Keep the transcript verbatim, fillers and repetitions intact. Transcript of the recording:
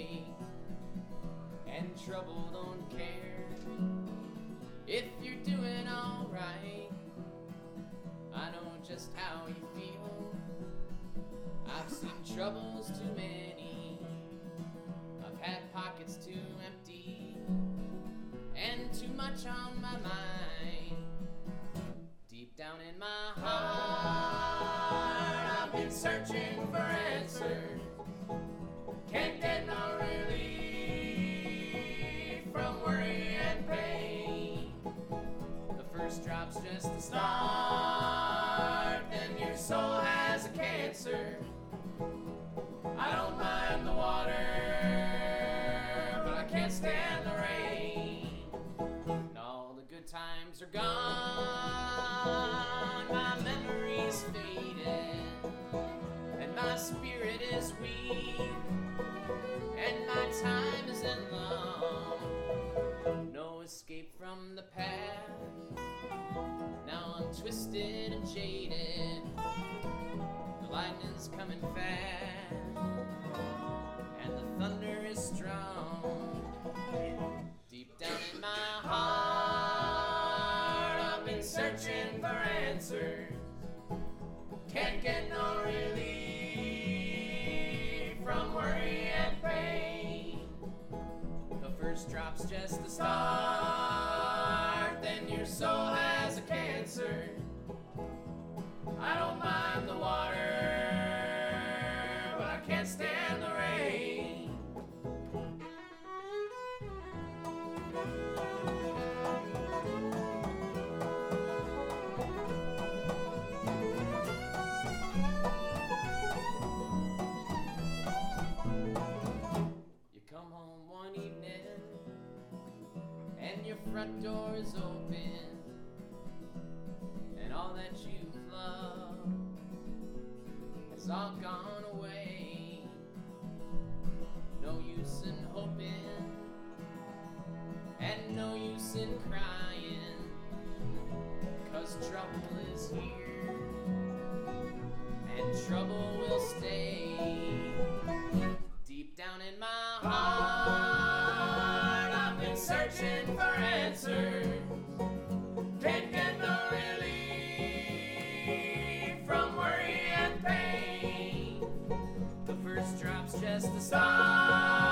way, and trouble don't care if you're doing alright. I know just how you feel. I've seen troubles too many. I've had pockets too empty and too much on my mind. Deep down in my heart, I've been searching for answers. Can't get no relief from worry and pain. The first drop's just the start, then your soul has a cancer. I don't mind the water, but I can't stand the rain. And all the good times are gone, my memory's faded, and my spirit is weak, and my time isn't long. No escape from the past, now I'm twisted and jaded. The lightning's coming fast, and the thunder is strong. Deep down in my heart, I've been searching for answers. Can't get no relief from worry and pain. The first drop's just the start, then your soul has a cancer. I don't mind the water, but I can't stand the rain. You come home one evening and your front door is open, and all that you've loved has all gone away. No use in hoping, and no use in crying, 'cause trouble is here, and trouble will stay. Deep down in my heart, I've been searching for answers. Can't get no relief from worry and pain. The first drop's just the start.